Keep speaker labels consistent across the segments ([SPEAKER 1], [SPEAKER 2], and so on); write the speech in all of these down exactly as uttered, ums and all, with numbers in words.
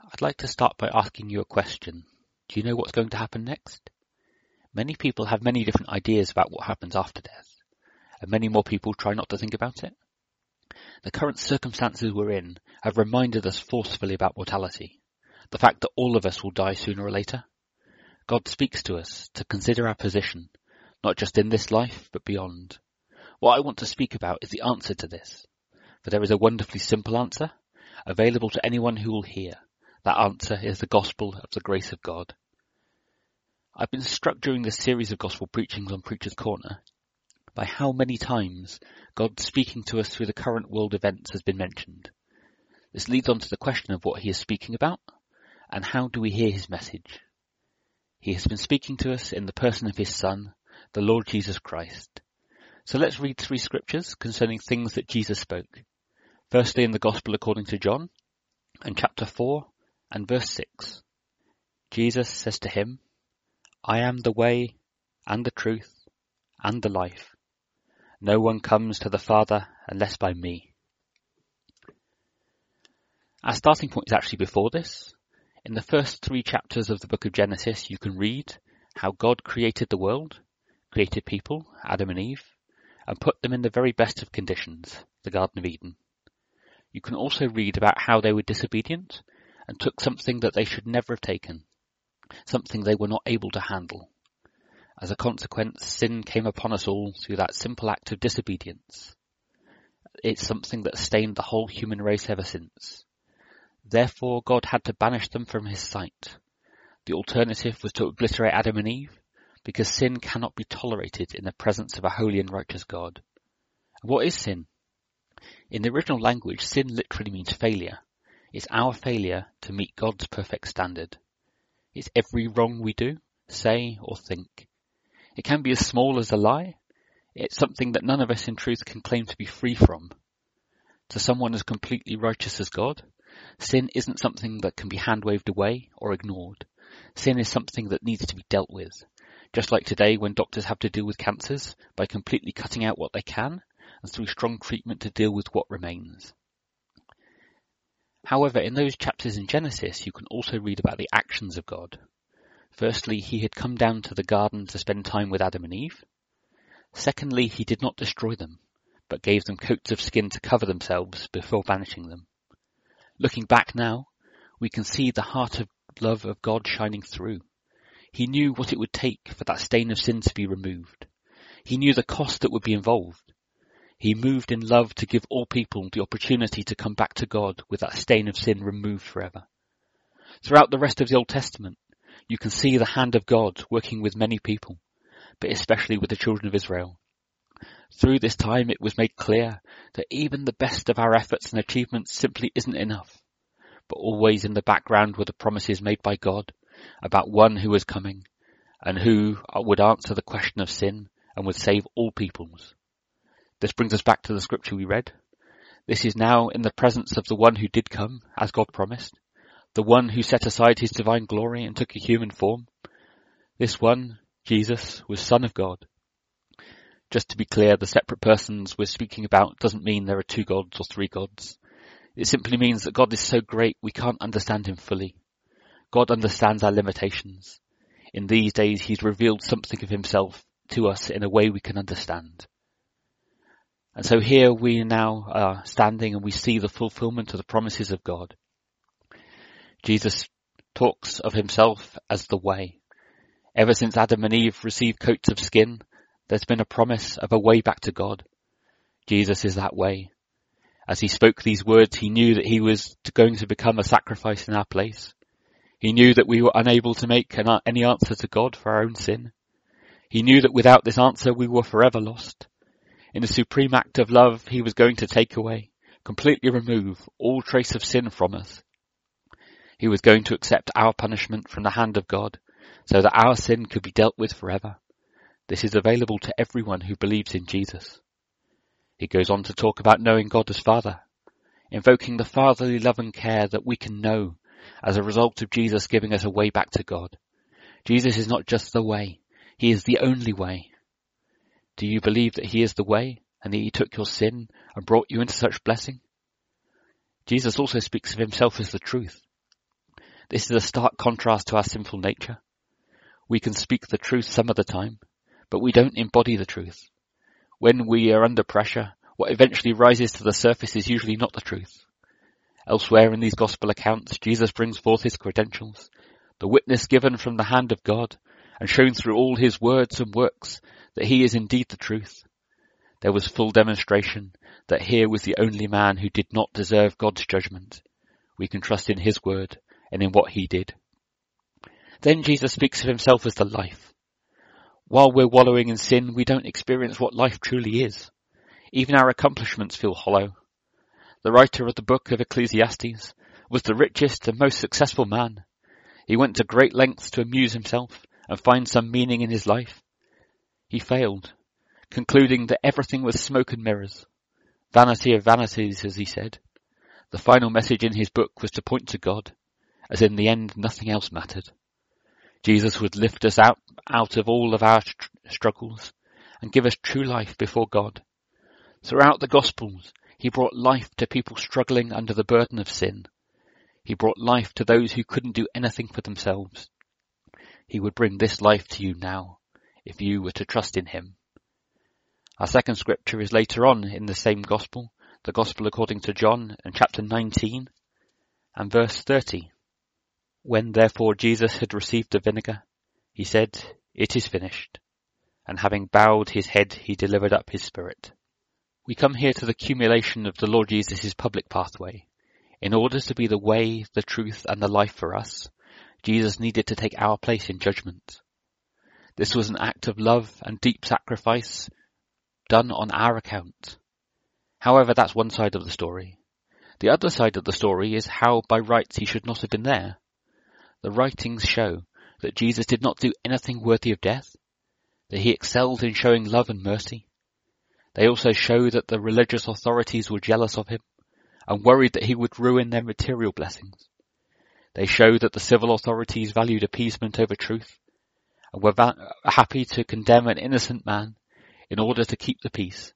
[SPEAKER 1] I'd like to start by asking you a question. Do you know what's going to happen next? Many people have many different ideas about what happens after death, and many more people try not to think about it. The current circumstances we're in have reminded us forcefully about mortality, the fact that all of us will die sooner or later. God speaks to us to consider our position, not just in this life, but beyond. What I want to speak about is the answer to this, for there is a wonderfully simple answer, available to anyone who will hear. That answer is the gospel of the grace of God. I've been struck during this series of gospel preachings on Preacher's Corner by how many times God speaking to us through the current world events has been mentioned. This leads on to the question of what he is speaking about and how do we hear his message. He has been speaking to us in the person of his Son, the Lord Jesus Christ. So let's read three scriptures concerning things that Jesus spoke. Firstly in the Gospel according to John, and chapter four and verse six. Jesus says to him, I am the way and the truth and the life. No one comes to the Father unless by me. Our starting point is actually before this. In the first three chapters of the book of Genesis, you can read how God created the world, created people, Adam and Eve, and put them in the very best of conditions, the Garden of Eden. You can also read about how they were disobedient and took something that they should never have taken, something they were not able to handle. As a consequence, sin came upon us all through that simple act of disobedience. It's something that stained the whole human race ever since. Therefore, God had to banish them from his sight. The alternative was to obliterate Adam and Eve, because sin cannot be tolerated in the presence of a holy and righteous God. And what is sin? In the original language, sin literally means failure. It's our failure to meet God's perfect standard. It's every wrong we do, say, or think. It can be as small as a lie. It's something that none of us in truth can claim to be free from. To someone as completely righteous as God, sin isn't something that can be hand-waved away or ignored. Sin is something that needs to be dealt with. Just like today when doctors have to deal with cancers by completely cutting out what they can and through strong treatment to deal with what remains. However, in those chapters in Genesis, you can also read about the actions of God. Firstly, he had come down to the garden to spend time with Adam and Eve. Secondly, he did not destroy them, but gave them coats of skin to cover themselves before banishing them. Looking back now, we can see the heart of love of God shining through. He knew what it would take for that stain of sin to be removed. He knew the cost that would be involved. He moved in love to give all people the opportunity to come back to God with that stain of sin removed forever. Throughout the rest of the Old Testament, you can see the hand of God working with many people, but especially with the children of Israel. Through this time, it was made clear that even the best of our efforts and achievements simply isn't enough, but always in the background were the promises made by God about one who was coming and who would answer the question of sin and would save all peoples. This brings us back to the scripture we read. This is now in the presence of the one who did come, as God promised, the one who set aside his divine glory and took a human form. This one, Jesus, was Son of God. Just to be clear, the separate persons we're speaking about doesn't mean there are two gods or three gods. It simply means that God is so great we can't understand him fully. God understands our limitations. In these days, he's revealed something of himself to us in a way we can understand. And so here we now are standing and we see the fulfillment of the promises of God. Jesus talks of himself as the way. Ever since Adam and Eve received coats of skin, there's been a promise of a way back to God. Jesus is that way. As he spoke these words, he knew that he was going to become a sacrifice in our place. He knew that we were unable to make an, any answer to God for our own sin. He knew that without this answer we were forever lost. In a supreme act of love, he was going to take away, completely remove all trace of sin from us. He was going to accept our punishment from the hand of God, so that our sin could be dealt with forever. This is available to everyone who believes in Jesus. He goes on to talk about knowing God as Father, invoking the fatherly love and care that we can know as a result of Jesus giving us a way back to God. Jesus is not just the way, he is the only way. Do you believe that he is the way and that he took your sin and brought you into such blessing? Jesus also speaks of himself as the truth. This is a stark contrast to our sinful nature. We can speak the truth some of the time, but we don't embody the truth. When we are under pressure, what eventually rises to the surface is usually not the truth. Elsewhere in these gospel accounts, Jesus brings forth his credentials, the witness given from the hand of God, and shown through all his words and works that he is indeed the truth. There was full demonstration that here was the only man who did not deserve God's judgment. We can trust in his word and in what he did. Then Jesus speaks of himself as the life. While we're wallowing in sin, we don't experience what life truly is. Even our accomplishments feel hollow. The writer of the book of Ecclesiastes was the richest and most successful man. He went to great lengths to amuse himself and find some meaning in his life. He failed, concluding that everything was smoke and mirrors. Vanity of vanities, as he said. The final message in his book was to point to God, as in the end nothing else mattered. Jesus would lift us out, out of all of our tr- struggles and give us true life before God. Throughout the Gospels, he brought life to people struggling under the burden of sin. He brought life to those who couldn't do anything for themselves. He would bring this life to you now, if you were to trust in him. Our second scripture is later on in the same Gospel, the Gospel according to John, in chapter nineteen and verse thirty. When therefore Jesus had received the vinegar, he said, "It is finished." And having bowed his head, he delivered up his spirit. We come here to the culmination of the Lord Jesus' public pathway. In order to be the way, the truth, and the life for us, Jesus needed to take our place in judgment. This was an act of love and deep sacrifice done on our account. However, that's one side of the story. The other side of the story is how by rights he should not have been there. The writings show that Jesus did not do anything worthy of death, that he excelled in showing love and mercy. They also show that the religious authorities were jealous of him and worried that he would ruin their material blessings. They show that the civil authorities valued appeasement over truth and were va- happy to condemn an innocent man in order to keep the peace.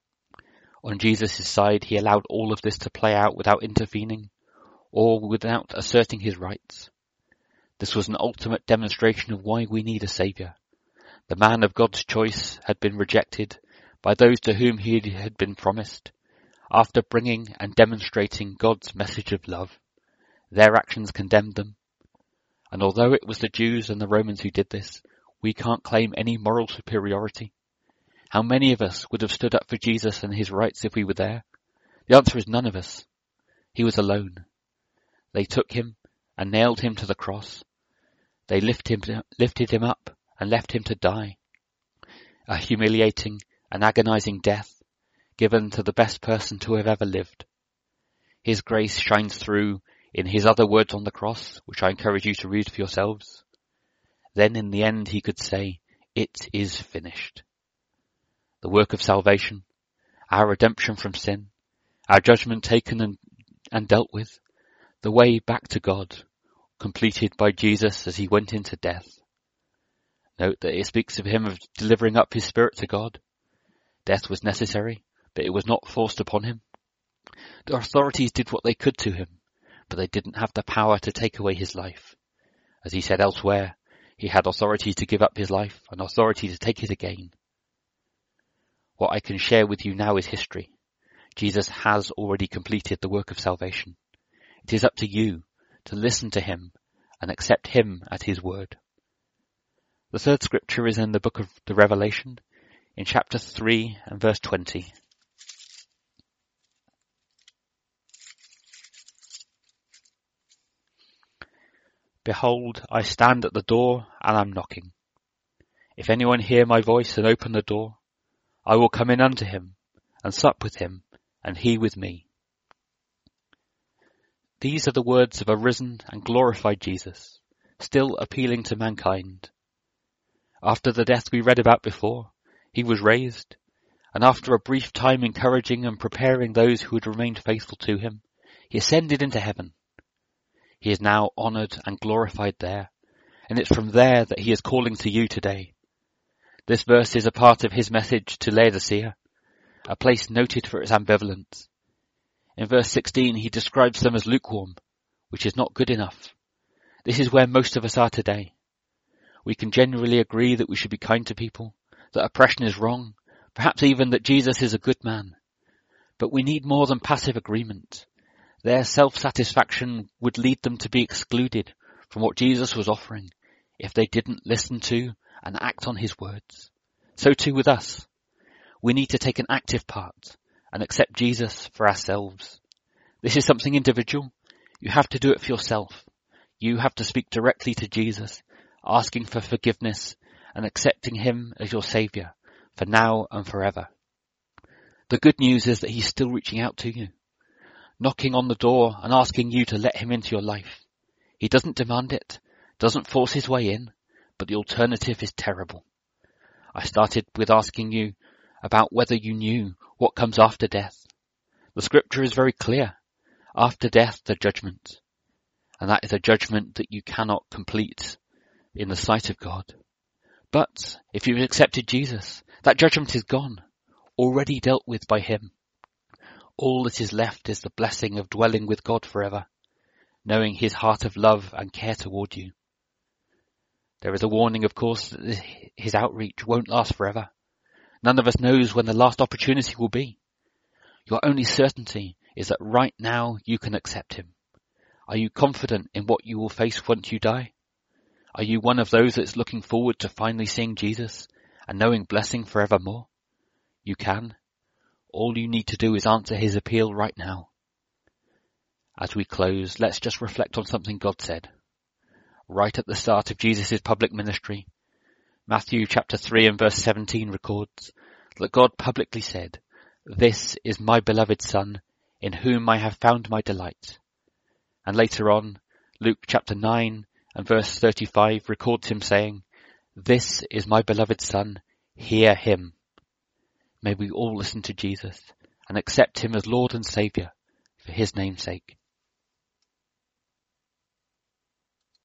[SPEAKER 1] On Jesus' side, he allowed all of this to play out without intervening or without asserting his rights. This was an ultimate demonstration of why we need a saviour. The man of God's choice had been rejected by those to whom he had been promised. After bringing and demonstrating God's message of love, their actions condemned them. And although it was the Jews and the Romans who did this, we can't claim any moral superiority. How many of us would have stood up for Jesus and his rights if we were there? The answer is none of us. He was alone. They took him and nailed him to the cross. They lifted him, lifted him up and left him to die. A humiliating and agonizing death given to the best person to have ever lived. His grace shines through in his other words on the cross, which I encourage you to read for yourselves. Then in the end he could say, "It is finished." The work of salvation, our redemption from sin, our judgment taken and, and dealt with, the way back to God, completed by Jesus as he went into death. Note that it speaks of him of delivering up his spirit to God. Death was necessary, but it was not forced upon him. The authorities did what they could to him, but they didn't have the power to take away his life. As he said elsewhere, he had authority to give up his life and authority to take it again. What I can share with you now is history. Jesus has already completed the work of salvation. It is up to you to listen to him and accept him at his word. The third scripture is in the book of the Revelation, in chapter three and verse twenty. Behold, I stand at the door and am knocking. If anyone hear my voice and open the door, I will come in unto him and sup with him, and he with me. These are the words of a risen and glorified Jesus, still appealing to mankind. After the death we read about before, he was raised, and after a brief time encouraging and preparing those who had remained faithful to him, he ascended into heaven. He is now honoured and glorified there, and it's from there that he is calling to you today. This verse is a part of his message to Laodicea, a place noted for its ambivalence. In verse sixteen, he describes them as lukewarm, which is not good enough. This is where most of us are today. We can generally agree that we should be kind to people, that oppression is wrong, perhaps even that Jesus is a good man. But we need more than passive agreement. Their self-satisfaction would lead them to be excluded from what Jesus was offering if they didn't listen to and act on his words. So too with us. We need to take an active part and accept Jesus for ourselves. This is something individual. You have to do it for yourself. You have to speak directly to Jesus, asking for forgiveness and accepting him as your Saviour for now and forever. The good news is that he's still reaching out to you, knocking on the door and asking you to let him into your life. He doesn't demand it, doesn't force his way in, but the alternative is terrible. I started with asking you about whether you knew what comes after death. The scripture is very clear. After death, the judgment. And that is a judgment that you cannot complete in the sight of God. But if you've accepted Jesus, that judgment is gone, already dealt with by him. All that is left is the blessing of dwelling with God forever, knowing his heart of love and care toward you. There is a warning, of course, that his outreach won't last forever. None of us knows when the last opportunity will be. Your only certainty is that right now you can accept him. Are you confident in what you will face once you die? Are you one of those that's looking forward to finally seeing Jesus and knowing blessing forevermore? You can. All you need to do is answer his appeal right now. As we close, let's just reflect on something God said. Right at the start of Jesus' public ministry, Matthew chapter three and verse seventeen records that God publicly said, "This is my beloved Son, in whom I have found my delight." And later on, Luke chapter nine and verse thirty-five records him saying, "This is my beloved Son, hear him." May we all listen to Jesus and accept him as Lord and Saviour for his name's sake.